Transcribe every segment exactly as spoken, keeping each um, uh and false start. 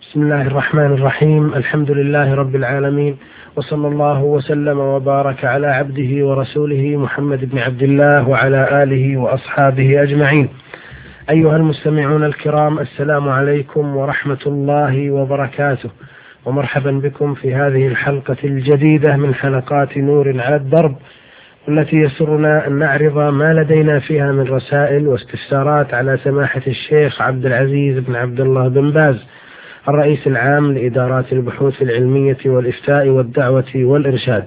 بسم الله الرحمن الرحيم. الحمد لله رب العالمين، وصلى الله وسلم وبارك على عبده ورسوله محمد بن عبد الله وعلى آله وأصحابه أجمعين. أيها المستمعون الكرام، السلام عليكم ورحمة الله وبركاته، ومرحبا بكم في هذه الحلقة الجديدة من حلقات نور على الدرب، التي يسرنا أن نعرض ما لدينا فيها من رسائل واستفسارات على سماحة الشيخ عبد العزيز بن عبد الله بن باز، الرئيس العام لإدارات البحوث العلمية والإفتاء والدعوة والإرشاد.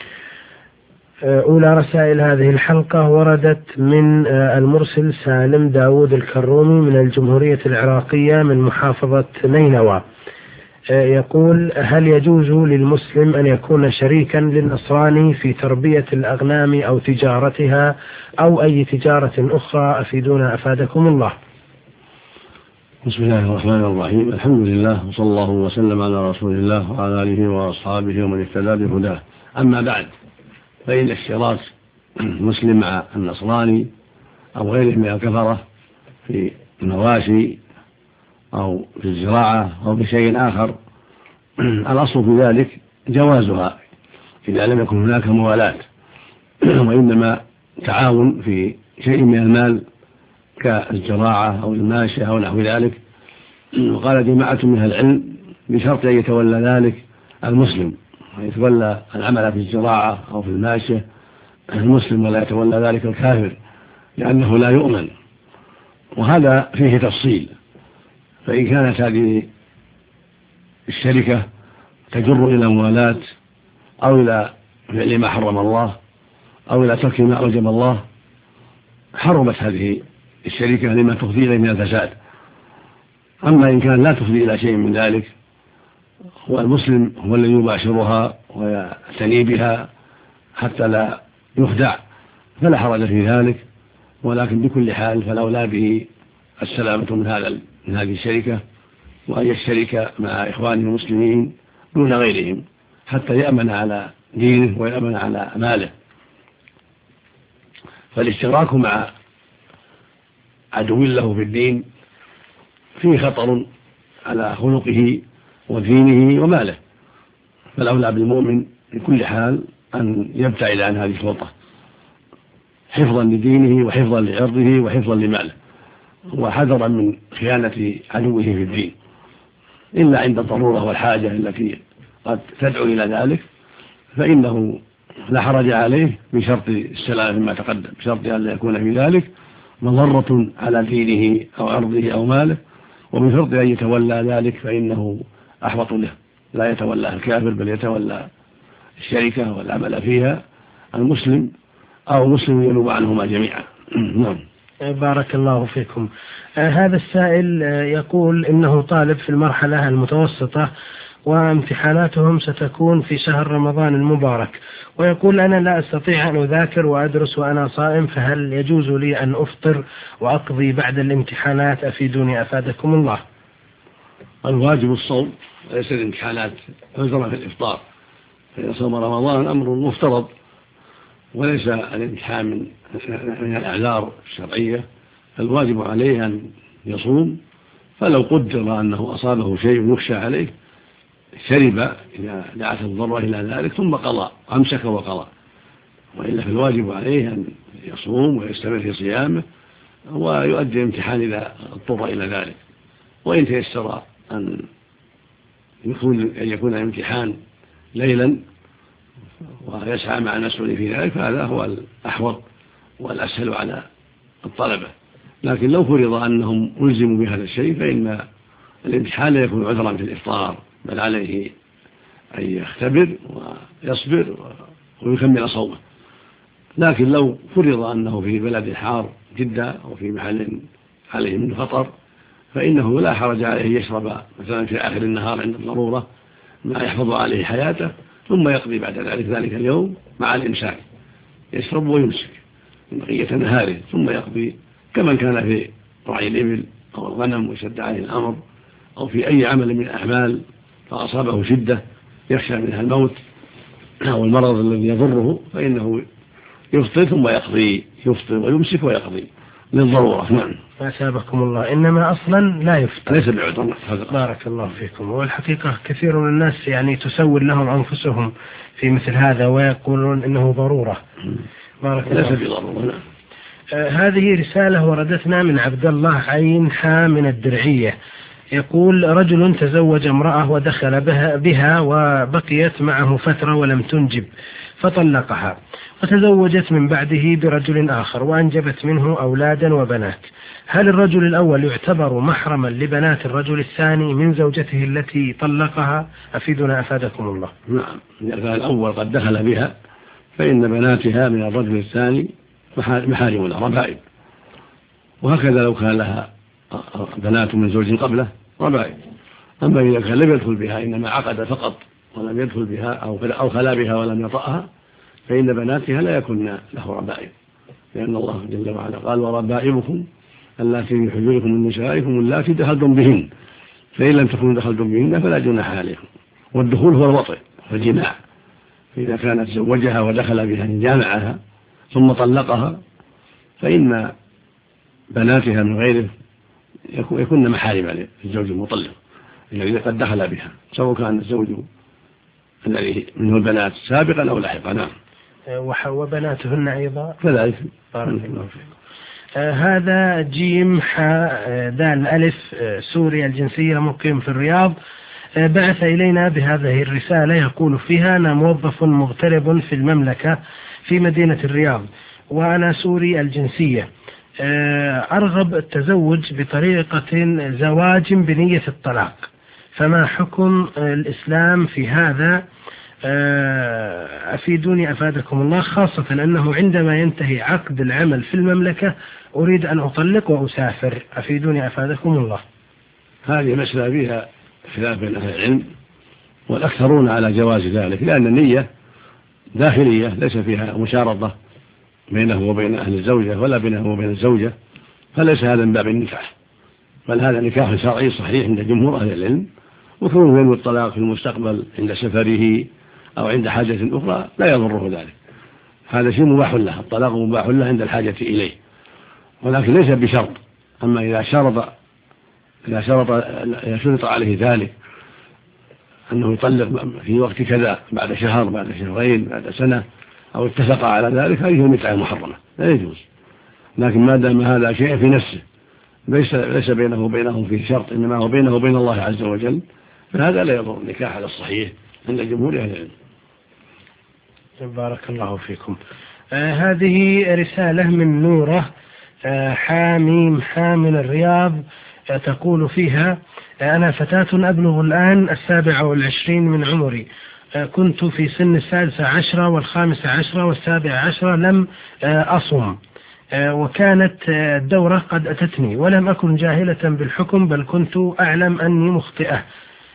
أولى رسائل هذه الحلقة وردت من المرسل سالم داود الكرومي من الجمهورية العراقية من محافظة نينوى. يقول: هل يجوز للمسلم أن يكون شريكا للنصراني في تربية الأغنام أو تجارتها أو أي تجارة أخرى؟ أفيدونا أفادكم الله. بسم الله الرحمن الرحيم. الحمد لله، وصلى الله وسلم على رسول الله وعلى آله وأصحابه ومن اهتدى بهداه. أما بعد، فإن اشتراك المسلم مع النصراني أو غيره من الكفرة في المواشي أو في الزراعة أو في شيء آخر، الأصل في ذلك جوازها إذا لم يكن هناك موالاة، وإنما تعاون في شيء من المال كالزراعة أو الماشية أو نحو ذلك. وقال جماعة من أهل العلم بشرط أن يتولى ذلك المسلم، يتولى العمل في الزراعة أو في الماشية المسلم، ولا يتولى ذلك الكافر، لأنه لا يؤمن. وهذا فيه تفصيل، فإن كانت هذه الشركة تجر إلى موالاة أو إلى فعل ما حرم الله أو إلى ترك ما أوجب الله، حرمت هذه الشركة لما تفضي إليه من الفساد. أما إن كان لا تفضي إلى شيء من ذلك، والمسلم هو الذي يباشرها ويعتني بها حتى لا يخدع، فلا حرج في ذلك. ولكن بكل حال فالأولى به السلامة من هذا من هذه الشركة، وأن يشترك مع إخوانه المسلمين دون غيرهم حتى يأمن على دينه ويأمن على ماله. فالاشتراك مع عدو له في الدين فيه خطر على خلقه ودينه وماله، فالأولى بالمؤمن بكل حال أن يبتعد عن هذه الخلطة حفظا لدينه وحفظا لعرضه وحفظا لماله، وحذرا من خيانة عدوه في الدين، إلا عند الضرورة والحاجة التي قد تدعو إلى ذلك، فإنه لا حرج عليه بشرط السلامة مما تقدم، بشرط أن لا يكون في ذلك مضرة على دينه أو عرضه أو ماله، ومن شرط أن يتولى ذلك فإنه أحوط له، لا يتولى الكافر بل يتولى الشركة والعمل فيها المسلم أو مسلم ينوب عنهما جميعا. نعم. بارك الله فيكم. آه هذا السائل آه يقول إنه طالب في المرحلة المتوسطة، وامتحاناتهم ستكون في شهر رمضان المبارك، ويقول: أنا لا أستطيع أن أذاكر وأدرس وأنا صائم، فهل يجوز لي أن أفطر وأقضي بعد الامتحانات؟ أفيدوني أفادكم الله. الواجب الصوم، وليس الامتحانات عذرا في الإفطار، فإن صوم رمضان أمر مفترض، وليس الامتحان من من الأعذار الشرعية. الواجب عليه أن يصوم، فلو قدر أنه أصابه شيء يخشى عليه شرب إذا دعت الضرورة إلى ذلك ثم قضى، أمسك وقضى، وإلا فالواجب عليه أن يصوم ويستمر في صيامه ويؤدي الامتحان إذا اضطر إلى ذلك. وإن تيسر أن يكون أن يكون الامتحان ليلا ويسعى مع المسؤول في ذلك، فهذا هو الأحوط والأسهل على الطلبة. لكن لو فرض أنهم ألزموا بهذا الشيء فإن الامتحان لا يكون عذرا في الإفطار، بل عليه أن يختبر ويصبر ويكمل صومه. لكن لو فرض أنه في بلد حار جدا أو في محل عليه من خطر، فإنه لا حرج عليه يشرب مثلا في آخر النهار عند الضرورة ما يحفظ عليه حياته، ثم يقضي بعد ذلك ذلك اليوم مع الإمساك، يشرب ويمسك بقية نهاره، ثم يقضي كمن كان في رعي الإبل أو الغنم وشد عليه الأمر، أو في أي عمل من الأعمال فأصابه شدة يخشى منها الموت أو المرض الذي يضره، فإنه يفطر ثم يقضي، يفطر ويمسك ويقضي للضرورة. نعم. أثابكم الله، إنما أصلا لا يفتر ليس بعذر. بارك الله فيكم. والحقيقة كثير من الناس يعني تسول لهم أنفسهم في مثل هذا ويقولون إنه ضرورة. بارك الله. ليس بضرورة. آه هذه رسالة وردتنا من عبد الله عين حا من الدرعية، يقول: رجل تزوج امرأة ودخل بها, بها وبقيت معه فترة ولم تنجب فطلقها، وتزوجت من بعده برجل آخر وأنجبت منه أولادا وبنات. هل الرجل الأول يعتبر محرما لبنات الرجل الثاني من زوجته التي طلقها؟ أفيدنا أفادكم الله. نعم، إذا كان الأول قد دخل بها فإن بناتها من الرجل الثاني محارم لها ربائب، وهكذا لو كان لها بنات من زوج قبله ربائب. أما إذا كان لم يدخل بها إنما عقد فقط ولم يدخل بها أو خلا بها ولم يطأها فإن بناتها لا يكن له ربائب، لأن الله جل وعلا قال: وربائبكم اللاتي في حجوركم من نسائكم اللاتي دخلتم بهن فإن لم تكونوا دخلتم بهن فلا جناح عليكم. والدخول هو الوطئ والجماع، فإذا كانت زوجها ودخل بها جامعها ثم طلقها فإن بناتها من غيره يكون محارم للزوج المطلق الذي قد دخل بها، سواء كان الزوج الذي منه البنات سابقا أو لاحقا. نعم. وبناتهن أيضا كذلك. بارك الله فيكم. آه هذا جيم حاء دال ألف آه سوري الجنسية مقيم في الرياض، آه بعث إلينا بهذه الرسالة يقول فيها: أنا موظف مغترب في المملكة في مدينة الرياض وأنا سوري الجنسية، آه أرغب التزوج بطريقة زواج بنية الطلاق، فما حكم الإسلام في هذا؟ أفيدوني أفادكم الله، خاصة أنه عندما ينتهي عقد العمل في المملكة أريد أن أطلق وأسافر. أفيدوني أفادكم الله. هذه مسألة فيها خلاف بين أهل العلم، والأكثرون على جواز ذلك، لأن النية داخلية ليس فيها مشارطة بينه وبين أهل الزوجة ولا بينه وبين الزوجة، فليس هذا من باب النكاح، بل هذا نكاح شرعي صحيح عند جمهور أهل العلم. وكونه ينوي الطلاق في المستقبل عند سفره أو عند حاجة أخرى لا يضره ذلك، هذا شيء مباح له، الطلاق مباح له عند الحاجة إليه، ولكن ليس بشرط. أما إذا شرط إذا شرط إذا شرط عليه ذلك أنه يطلق في وقت كذا بعد شهر بعد شهرين بعد سنة أو اتفق على ذلك، هذه المتعة محرمة لا يجوز. لكن ما دام هذا شيء في نفسه ليس ليس بينه وبينهم فيه شرط، إنما هو بينه وبين الله عز وجل، فهذا لا يضر النكاح على الصحيح عند جمهور أهل العلم. بارك الله فيكم. آه هذه رسالة من نورة آه حاميم حامل الرياض، آه تقول فيها: آه أنا فتاة أبلغ الآن السابعة والعشرين من عمري، آه كنت في سن السادسة عشرة والخامسة عشرة والسابعة عشرة لم آه أصم، وكانت الدورة قد أتتني ولم أكن جاهلة بالحكم بل كنت أعلم أني مخطئة،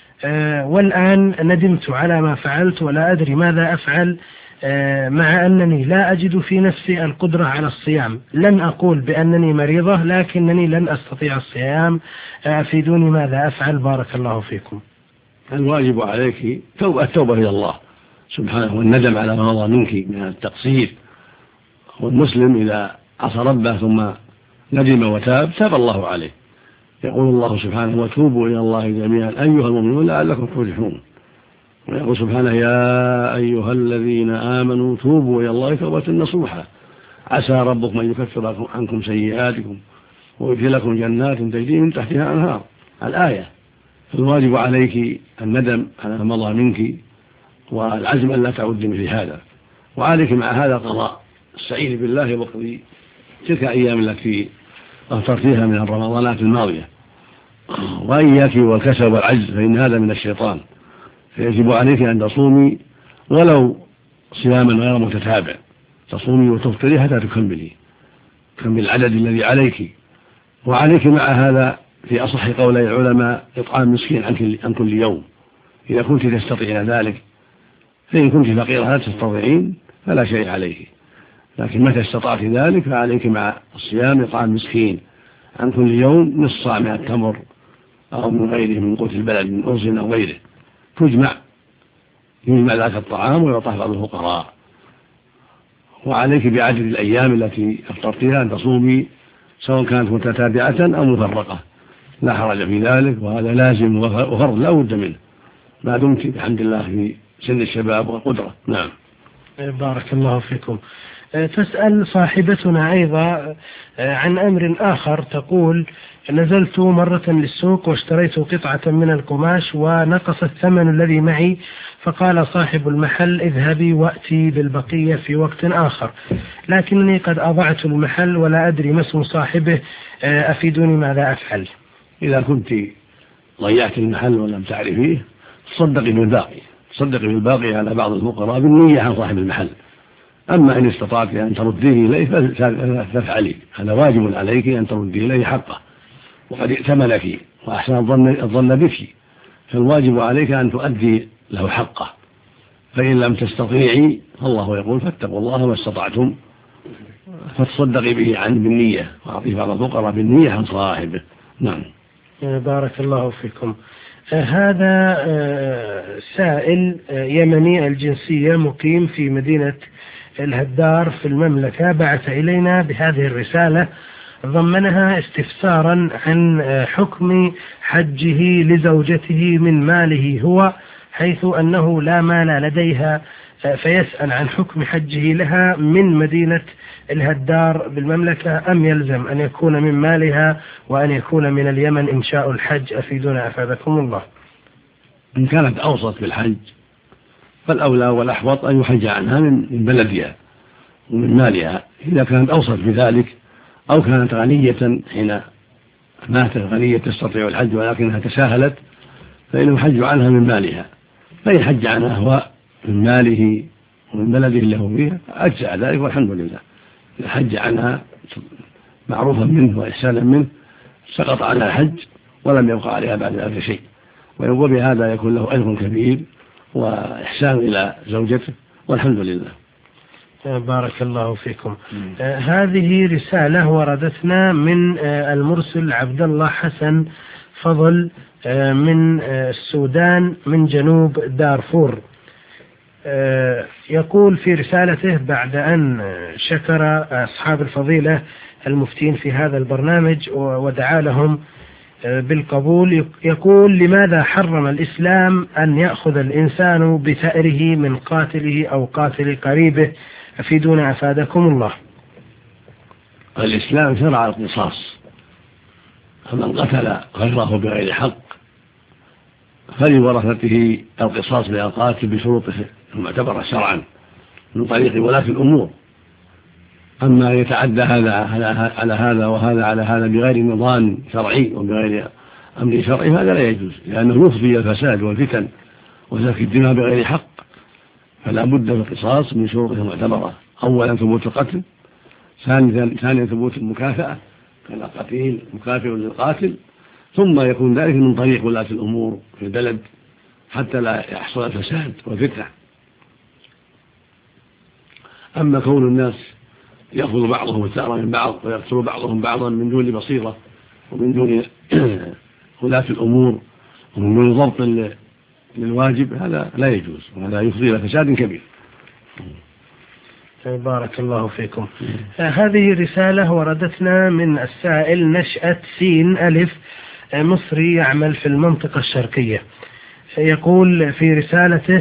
والآن ندمت على ما فعلت ولا أدري ماذا أفعل، مع أنني لا أجد في نفسي القدرة على الصيام. لن أقول بأنني مريضة لكنني لن أستطيع الصيام. أفيدوني ماذا أفعل؟ بارك الله فيكم. الواجب عليك توبة التوبة إلى الله سبحانه والندم على ما مضى منك من التقصير، والمسلم إذا عصى ربه ثم ندم وتاب تاب الله عليه. يقول الله سبحانه: وتوبوا إلى الله جميعا أيها المؤمنون لعلكم تفلحون. ويقول سبحانه: يا أيها الذين آمنوا توبوا إلى الله توبة نصوحا عسى ربكم أن يكفر عنكم سيئاتكم ويدخلكم جنات تجري من تحتها أنهار. الآية. فالواجب عليك الندم على ما مضى منك والعزم أن لا تعود مثل هذا، وعليك مع هذا قضاء السعيد بالله وقضي تلك أيام التي أفطرتها من الرمضانات الماضية، وإياك والكسل والعجز فإن هذا من الشيطان. فيجب عليك أن تصومي ولو صياما غير متتابع، تصومي وتفطري حتى تكملي تكمل العدد الذي عليك. وعليك مع هذا في أصح قولي العلماء إطعام مسكين عن كل يوم إذا كنت تستطيعين ذلك، فإن كنت فقيرة لا تستطيعين فلا شيء عليك، لكن متى استطعت ذلك فعليك مع الصيام إطعام مسكين عن كل يوم نصف صاع من التمر أو من غيره من قوت البلد من أرز أو غيره، تجمع يجمع ذاك الطعام ويعطى بعض الفقراء. وعليك بعدد الأيام التي أفطرتها أن تصومي سواء كانت متتابعة أو مفرقة، لا حرج في ذلك، وهذا لازم وفرض لا بد منه ما دمت بحمد الله في سن الشباب والقدرة. نعم. بارك الله فيكم. تسأل صاحبتنا أيضا عن أمر آخر، تقول: نزلت مرة للسوق واشتريت قطعة من القماش ونقص الثمن الذي معي، فقال صاحب المحل: اذهبي وأتي بالبقية في وقت آخر، لكنني قد أضعت المحل ولا أدري ما اسم صاحبه، أفيدوني ماذا أفعل؟ إذا كنت ضيعت المحل ولم تعرفيه تصدقي بالباقي، تصدقي بالباقي على بعض الفقراء بالنية عن صاحب المحل. أما إن استطعت أن ترديه إليه فافعلي، هذا واجب عليك أن ترديه إليه حقه، وقد ائتمن فيه وأحسن الظن بك، فالواجب عليك أن تؤدي له حقه. فإن لم تستطيعي فالله يقول: فاتقوا الله ما استطعتم، فتصدقي به عنه بالنية، وأعطيه بعض الفقراء بالنية عن صاحبه. نعم. بارك الله فيكم. هذا سائل يمني الجنسية مقيم في مدينة الهدار في المملكة، بعث إلينا بهذه الرسالة ضمنها استفسارا عن حكم حجه لزوجته من ماله هو، حيث أنه لا مال لديها، فيسأل عن حكم حجه لها من مدينة الهدار بالمملكة، أم يلزم أن يكون من مالها وأن يكون من اليمن إنشاء الحج؟ أفيدنا أفادكم الله. إن كانت أوسط بالحج فالأولى والأحوط أن يحج عنها من بلدها ومن مالها، إذا كانت أوسط بذلك، أو كانت غنية حين ماتت غنية تستطيع الحج ولكنها تساهلت، فإنه يحج عنها من مالها. فإن حج عنها هو من ماله ومن بلده له فيها أجزأ ذلك والحمد لله. إذا حج عنها معروفا منه وإحسانا منه سقط عنها الحج ولم يبقى عليها بعد ذلك شيء، ويقول بهذا يكون له أجر كبير وإحسان إلى زوجته والحمد لله. بارك الله فيكم. آه هذه رسالة وردتنا من آه المرسل عبد الله حسن فضل آه من آه السودان من جنوب دارفور. آه يقول في رسالته بعد أن شكر أصحاب الفضيلة المفتين في هذا البرنامج ودعا لهم آه بالقبول، يقول: لماذا حرم الإسلام أن يأخذ الإنسان بثأره من قاتله أو قاتل قريبه؟ أفيدونا أفادكم الله. الإسلام شرع القصاص، فمن قتل غيره بغير حق فلورثته القصاص للقاتل بشروطه المعتبرة شرعا من طريق ولاة الأمور. أما يتعدى هذا على هذا وهذا على هذا بغير نظام شرعي وبغير أمر شرعي هذا لا يجوز، لأنه يفضي الفساد والفتن وسفك الدماء بغير حق. فلا بد من القصاص من شروطه المعتبرة: أولا ثبوت القتل، ثانيا ثبوت المكافأة، كان القتيل مكافئ للقاتل، ثم يكون ذلك من طريق ولاة الأمور في البلد حتى لا يحصل الفساد والفتنة. أما كون الناس يأخذ بعضهم الثأر من بعض ويقتل بعضهم بعضا من دون بصيرة ومن دون ولاة الأمور ومن دون ضبط للواجب، هذا لا يجوز، وهذا يفضي إلى فساد كبير. بارك الله فيكم. هذه رسالة وردتنا من السائل نشأة سين ألف مصري يعمل في المنطقة الشرقية. يقول في رسالته: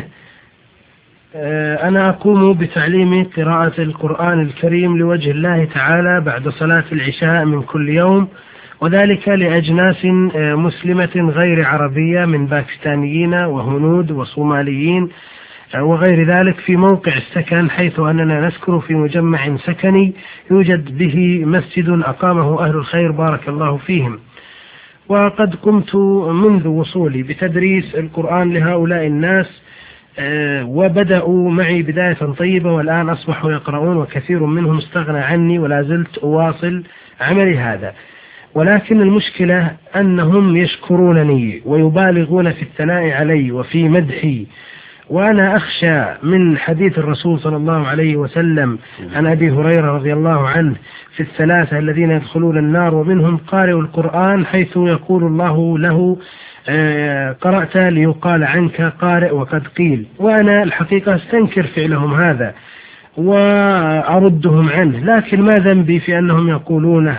أنا أقوم بتعليم قراءة القرآن الكريم لوجه الله تعالى بعد صلاة العشاء من كل يوم، وذلك لأجناس مسلمة غير عربية من باكستانيين وهنود وصوماليين وغير ذلك في موقع السكن، حيث أننا نسكن في مجمع سكني يوجد به مسجد أقامه أهل الخير بارك الله فيهم. وقد قمت منذ وصولي بتدريس القرآن لهؤلاء الناس، وبدأوا معي بداية طيبة، والآن أصبحوا يقرؤون وكثير منهم استغنى عني ولا زلت أواصل عملي هذا. ولكن المشكلة أنهم يشكرونني ويبالغون في الثناء علي وفي مدحي، وأنا أخشى من حديث الرسول صلى الله عليه وسلم عن أبي هريرة رضي الله عنه في الثلاثة الذين يدخلون النار ومنهم قارئ القرآن، حيث يقول الله له: قرأت ليقال عنك قارئ وقد قيل. وأنا الحقيقة استنكر فعلهم هذا وأردهم عنه، لكن ما ذنبي في أنهم يقولونه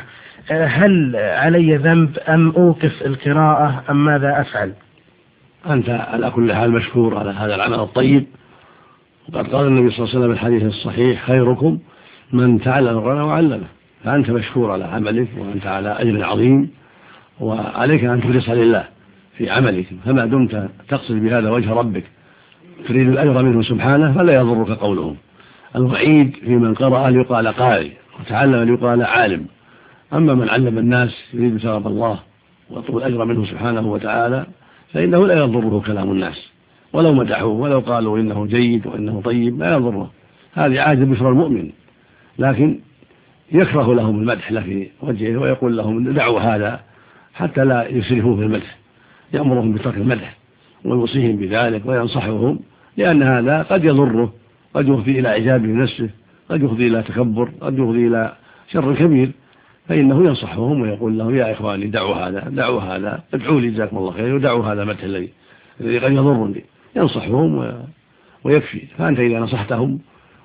هل علي ذنب أم أوقف القراءة أم ماذا أفعل؟ أنت على كل حال مشكور على هذا العمل الطيب، وقد قال النبي صلى الله عليه وسلم في الحديث الصحيح: خيركم من تعلم القرآن وعلمه. فأنت مشكور على عملك، وأنت على أجر عظيم، وعليك أن تخلص لله في عملك، فما دمت تقصد بهذا وجه ربك تريد الأجر منه سبحانه فلا يضرك قولهم. الوعيد في من قرأ ليقال قارئ وتعلم ليقال عالم، أما من علم الناس يريد ثواب الله ويطلب الأجر منه سبحانه وتعالى فإنه لا يضره كلام الناس، ولو مدحوه ولو قالوا إنه جيد وإنه طيب لا يضره، هذه عادة بشرى المؤمن. لكن يكره لهم المدح في وجهه ويقول لهم دعوا هذا حتى لا يسرفوا في المدح، يأمرهم بترك المدح ويوصيهم بذلك وينصحهم، لأن هذا قد يضره، قد يفضي إلى إعجابه بنفسه، قد يفضي إلى تكبر، قد يفضي إلى شر كبير، فإنه ينصحهم ويقول لهم: يا إخواني دعوا هذا دعوا هذا ادعوا لي جزاكم الله خير، ودعوا هذا المدح الذي الذي قد يضرني، ينصحهم ويكفي. فأنت إذا نصحتهم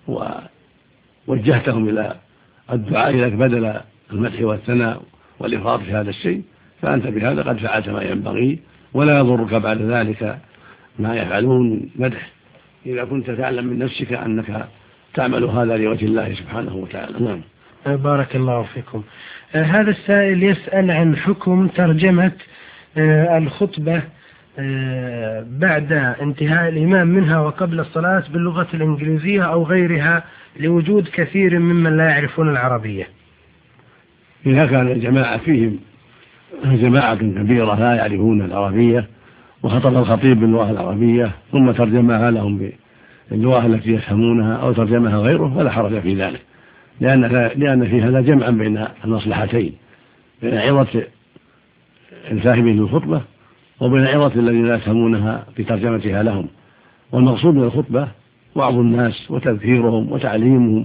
ووجهتهم إلى الدعاء لك بدل المدح والثناء والإفراط في هذا الشيء فأنت بهذا قد فعلت ما ينبغي، ولا يضرك بعد ذلك ما يفعلون مدح إذا كنت تعلم من نفسك أنك تعمل هذا لوجه الله سبحانه وتعالى. نعم. بارك الله فيكم. آه هذا السائل يسأل عن حكم ترجمة آه الخطبة آه بعد انتهاء الإمام منها وقبل الصلاة باللغة الإنجليزية أو غيرها لوجود كثير ممن لا يعرفون العربية. إذا كان الجماعة فيهم جماعة كبيرة لا يعرفون العربية وخطب الخطيب باللغة العربية ثم ترجمها لهم باللغة التي يفهمونها أو ترجمها غيره فلا حرج في ذلك، لأن لأن في هذا جمعا بين المصلحتين، بين عظة الفاهمين للخطبة وبين عظة الذين لا يفهمونها بترجمتها لهم. والمقصود من الخطبة وعظ الناس وتذكيرهم وتعليمهم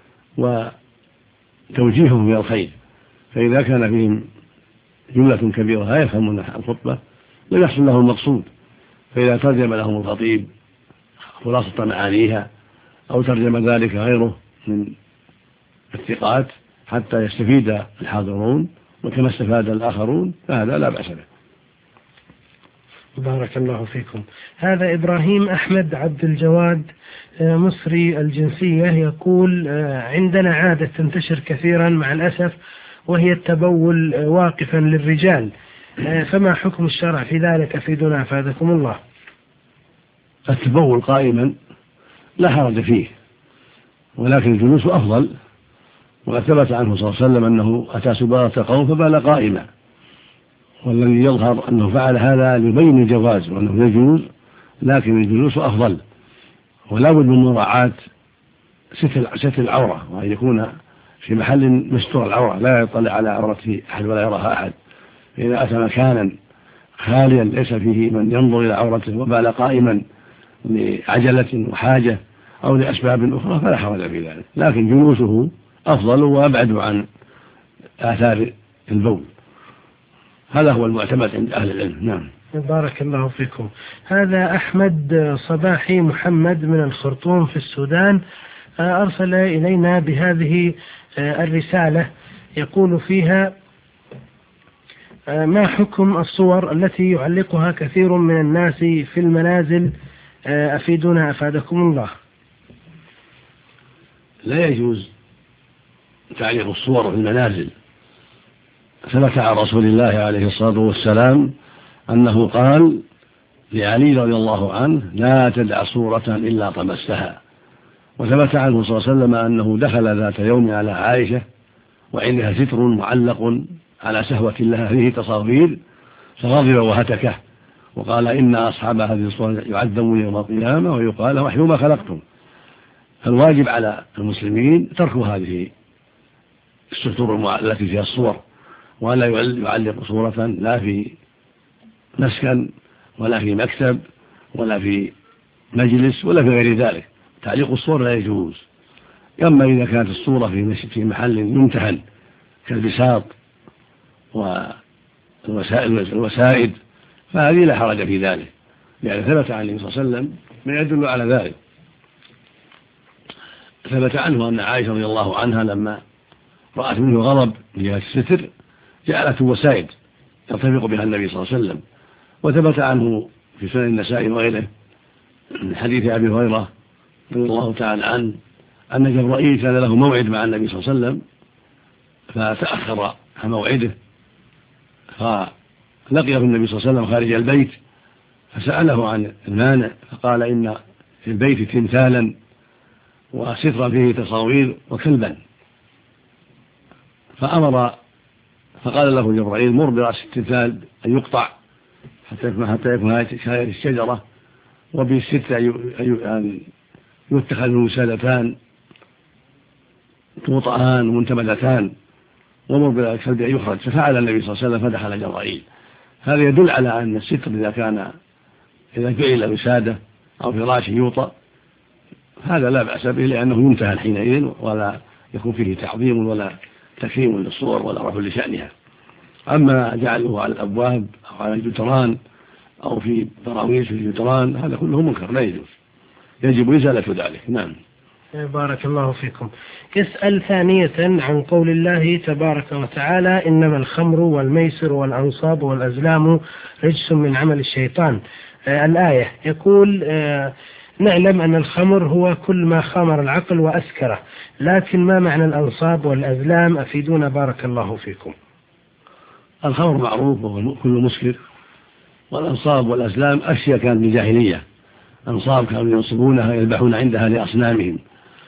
وتوجيههم إلى الخير، فإذا كان فيهم جملة كبيرة لا يفهمون الخطبة لم يحصل لهم المقصود، فإذا ترجم لهم الخطيب خلاصة معانيها أو ترجم ذلك غيره من الثقات حتى يستفيد الحاضرون وكما استفاد الآخرون فهذا لا بأس به. بارك الله فيكم. هذا إبراهيم أحمد عبد الجواد مصري الجنسية يقول: عندنا عادة تنتشر كثيرا مع الأسف وهي التبول واقفا للرجال، فما حكم الشرع في ذلك؟ أفيدنا أفادكم الله. التبول قائما لا حرج فيه، ولكن الجلوس أفضل، وقد ثبت عنه صلى الله عليه وسلم أنه أتى سبارة قوم فبال قائما، والذي يظهر أنه فعل هذا ليبين الجواز وأنه يجوز، لكن الجلوس أفضل، ولا بد من مراعاة ستر العورة، وأن يكون في محل مستور العورة لا يطلع على عورته أحد ولا يراها أحد. إذا أتى مكانا خاليا ليس فيه من ينظر إلى عورته وبال قائما لعجلة وحاجة أو لأسباب أخرى فلا حرج في ذلك، لكن جلوسه أفضل وأبعد عن آثار البول، هذا هو المعتمد عند أهل العلم. نعم. بارك الله فيكم. هذا أحمد صباحي محمد من الخرطوم في السودان أرسل إلينا بهذه الرسالة يقول فيها: ما حكم الصور التي يعلقها كثير من الناس في المنازل؟ أفيدونا أفادكم الله. لا يجوز تعليق الصور في المنازل. ثبت عن رسول الله عليه الصلاة والسلام أنه قال لعلي رضي الله عنه: لا تدع صورة إلا طمستها. وثبت عنه صلى الله عليه وسلم أنه دخل ذات يوم على عائشة وعندها ستر معلق على سهوة لها فيه تصاوير فغضب وهتكه وقال: إن أصحاب هذه الصور يعذبون يوم القيامة ويقال: وحيوا ما خلقتم. فالواجب على المسلمين ترك هذه الستور التي فيها الصور، ولا يعلق صورة لا في مسكن ولا في مكتب ولا في مجلس ولا في غير ذلك. تعليق الصور لا يجوز. أما إذا كانت الصورة في محل يمتهن كالبساط والوسائد فهذه لا حرج في ذلك، لأن ثبت عن النبي صلى الله عليه وسلم ما يدل على ذلك. ثبت عنه أن عائشة رضي الله عنها لما رأت منه غضب من جهة الستر جعلته وسائد يرتفق بها النبي صلى الله عليه وسلم. وثبت عنه في سنن النسائي وغيره من حديث أبي هريرة رضي الله تعالى عنه أن جبرائيل كان له موعد مع النبي صلى الله عليه وسلم فتأخر عن موعده، فلقيه النبي صلى الله عليه وسلم خارج البيت فسأله عن المانع فقال إن في البيت تمثالا وسترا فيه تصاوير وكلبا، فأمر فقال له جبرائيل مر برأس التمثال أن يقطع حتى يكون حتى يكون هذه الشجرة، وبالستة أن يتخذ وسادتان توطئان ومنتبذتان، ومر بالكلب أن يخرج. ففعل النبي صلى الله عليه وسلم فدخل جبرائيل. هذا يدل على أن الستر إذا كان إذا فعل وسادة أو فراش يوطأ هذا لا بأس به، لأنه ينتهى حينئذ ولا يكون فيه تعظيم ولا تكريم للصور ولا رفع لشأنها. أما جعله على الأبواب أو على الجدران أو في براويش في الجدران هذا كله منكر لا يجوز، يجب إزالة ذلك. نعم. بارك الله فيكم. يسأل ثانية عن قول الله تبارك وتعالى إنما الخمر والميسر والأنصاب والأزلام رجس من عمل الشيطان. آه الآية يقول آه نعلم أن الخمر هو كل ما خمر العقل وأسكره، لكن ما معنى الأنصاب والأزلام؟ أفيدونا بارك الله فيكم. الخمر معروف وهو كل مسكر، والأنصاب والأزلام أشياء كانت من الجاهلية، أنصاب كانوا ينصبونها يذبحون عندها لأصنامهم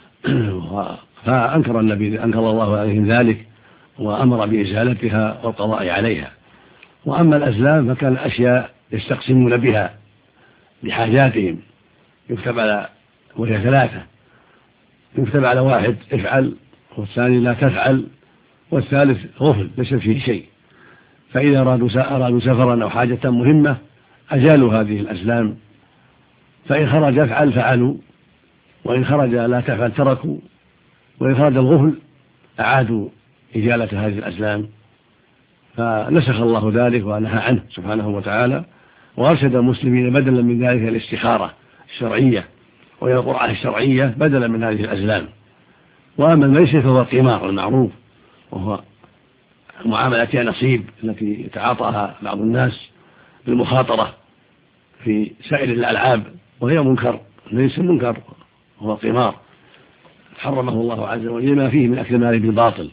فأنكر النبي أنكر الله عليهم ذلك وأمر بإزالتها والقضاء عليها. وأما الأزلام فكان أشياء يستقسمون بها لحاجاتهم، يكتب على وهي ثلاثة، يكتب على واحد افعل والثاني لا تفعل والثالث غفل ليس فيه شيء، فإذا أرادوا أرادوا سفرا أو حاجة مهمة أزالوا هذه الأزلام، فإن خرج افعل فعلوا، وإن خرج لا تفعل تركوا، وإن خرج الغفل أعادوا إزالة هذه الأزلام. فنسخ الله ذلك ونهى عنه سبحانه وتعالى، وأرشد المسلمين بدلا من ذلك الاستخارة الشرعية وإلى القرعة الشرعية بدلا من هذه الأزلام. وأما الميسر فهو القمار المعروف، وهو معاملة نصيب التي يتعاطاها بعض الناس بالمخاطرة في سائر الألعاب، وهي منكر ليس منكر، هو القمار حرمه الله عز وجل ما فيه من أكل مال بالباطل.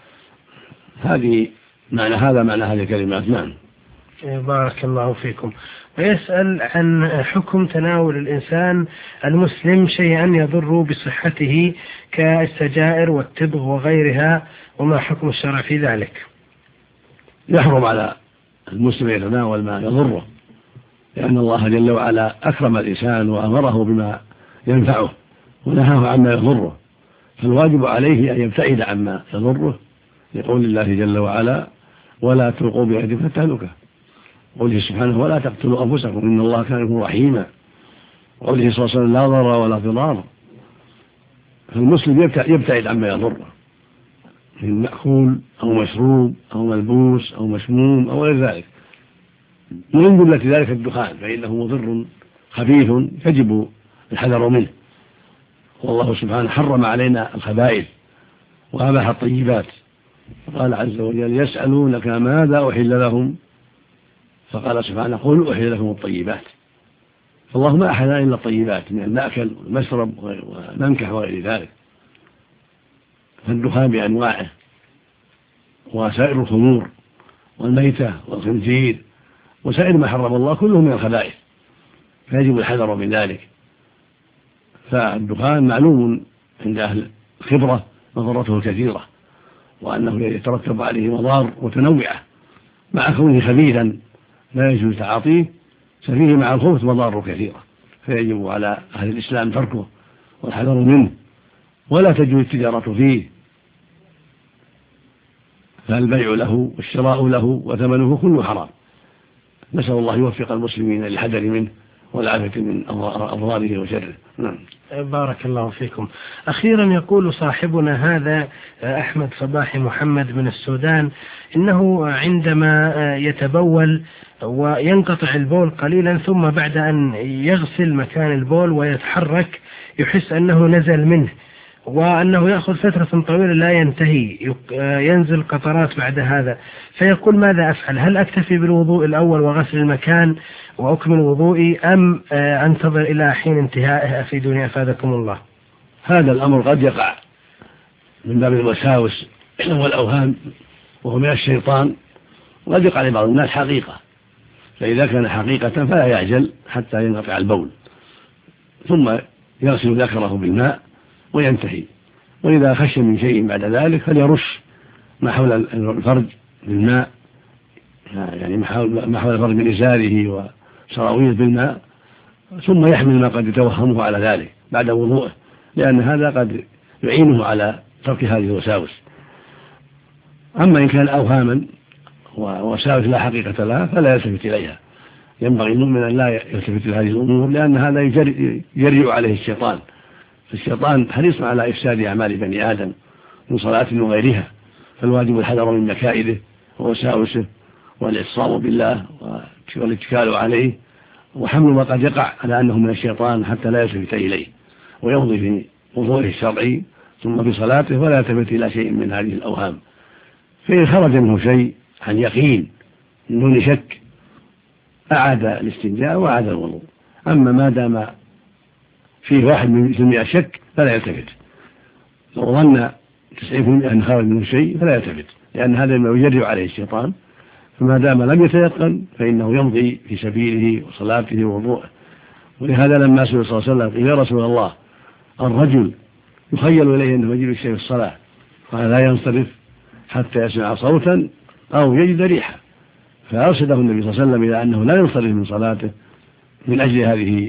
هذه معنى هذا معنى هذه الكلمات. نعم. بارك الله فيكم. ويسأل عن حكم تناول الإنسان المسلم شيئا يضر بصحته كالسجائر والتبغ وغيرها، وما حكم الشرع في ذلك؟ يحرم على المسلم يتناول ما يضره، لأن الله جل وعلا أكرم الإنسان وأمره بما ينفعه ونهاه عما يضره، فالواجب عليه أن يبتعد عما يضره، لقول الله جل وعلا ولا تلقوا بأيديكم إلى التهلكة، قوله سبحانه ولا تقتلوا أنفسكم إن الله كان بكم رحيما، قوله صلى الله عليه وسلم لا ضرر ولا ضرار. فالمسلم يبتعد عما يضره من مأكول أو مشروب أو ملبوس أو مسموم أو غير ذلك. من جملة ذلك الدخان فإنه مضر خبيث يجب الحذر منه، والله سبحانه حرم علينا الخبائث وأباح الطيبات، قال عز وجل يسألونك ماذا أحل لهم، فقال سبحانه قل أحل لكم الطيبات، فالله ما أحل إلا الطيبات من المأكل والمشرب والمنكح وغير ذلك. فالدخان بأنواعه وسائر الخمور والميتة والخنزير وسائر ما حرم الله كله من الخبائث، فيجب الحذر من ذلك. فالدخان معلوم عند أهل الخبرة مضرته كثيرة، وأنه يترتب عليه مضار متنوعة، مع كونه خبيثا لا يجوز تعاطيه، ففيه مع الخبث مضار كثيرة، فيجب على أهل الإسلام تركه والحذر منه، ولا تجوز التجارة فيه، فالبيع له والشراء له وثمنه كله حرام. نسأل الله يوفق المسلمين للحذر منه والعافية من أضراره وشره. نعم. بارك الله فيكم. أخيرا يقول صاحبنا هذا أحمد صباحي محمد من السودان إنه عندما يتبول وينقطع البول قليلا ثم بعد أن يغسل مكان البول ويتحرك يحس أنه نزل منه، وأنه يأخذ فترة طويلة لا ينتهي، ينزل قطرات بعد هذا، فيقول ماذا أفعل؟ هل أكتفي بالوضوء الأول وغسل المكان وأكمل وضوئي، أم أنتظر إلى حين انتهائه؟ أفيدوني أفادكم الله. هذا الأمر قد يقع من باب الوساوس والأوهام وهو من الشيطان، وقد يقع لبعض الناس حقيقة، فإذا كان حقيقة فلا يعجل حتى ينقطع البول، ثم يغسل ذكره بالماء وينتهي. وإذا خشي من شيء بعد ذلك فليرش ما حول الفرج بالماء، يعني ما حول الفرج من إزاره وسراويل بالماء، ثم يحمل ما قد يتوهمه على ذلك بعد وضوءه، لأن هذا قد يعينه على ترك هذه الوساوس. أما إن كان أوهاما ووساوس لا حقيقة لها فلا يلتفت إليها. ينبغي المؤمن أن لا يلتفت إلى هذه الأمور، لأن هذا يجرئ عليه الشيطان. فالشيطان حريص على إفساد أعمال بني آدم من صلاة وغيرها، فالواجب الحذر من مكائده ووساوسه والإعصام بالله والاتكال عليه، وحمل ما قد يقع على أنه من الشيطان حتى لا يلتفت إليه، ويمضي في وضوءه الشرعي ثم في صلاته ولا يلتفت إلى شيء من هذه الأوهام. فإن خرج منه شيء عن يقين من دون شك أعاد الاستنجاء وأعاد الوضوء. أما ما دام فيه واحد من المئة شك فلا يلتفت، لو ظن تسعين بالمئة أن خرج منه شيء فلا يلتفت، لأن هذا ما يجري عليه الشيطان. فما دام لم يتيقن فإنه يمضي في سبيله وصلاته ووضوءه. ولهذا لما سئل صلى الله عليه وسلم قيل يا رسول الله الرجل يخيل إليه أنه يجب الشيء في الصلاة، قال لا ينصرف حتى يسمع صوتا أو يجد ريحا، فأرشده النبي صلى الله عليه وسلم إلى أنه لا ينصرف من صلاته من أجل هذه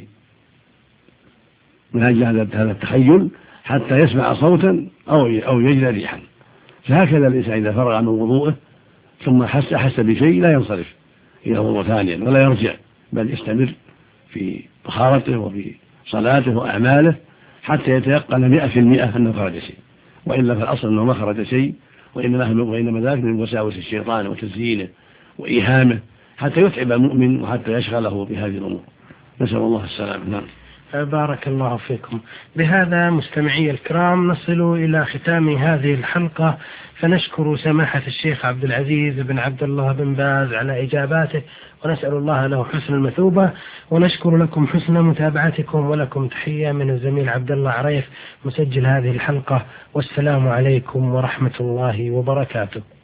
من أجل هذا التخيل حتى يسمع صوتا أو أو يجد ريحا. فهكذا الإنسان إذا فرغ من وضوءه ثم حس أحس بشيء لا ينصرف إلى وضوء ثانيا ولا يرجع، بل يستمر في طهارته وفي صلاته وأعماله حتى يتيقن مئة في المئة أنه خرج شيء، وإلا فالأصل أنه ما خرج شيء، وإنما ذلك من وساوس الشيطان وتزيينه وإيهامه حتى يتعب المؤمن وحتى يشغله بهذه الأمور. نسأل الله السلامة. نعم. بارك الله فيكم. بهذا مستمعي الكرام نصل إلى ختام هذه الحلقة، فنشكر سماحة الشيخ عبد العزيز بن عبد الله بن باز على إجاباته، ونسأل الله له حسن المثوبة، ونشكر لكم حسن متابعتكم، ولكم تحية من الزميل عبد الله عريف مسجل هذه الحلقة، والسلام عليكم ورحمة الله وبركاته.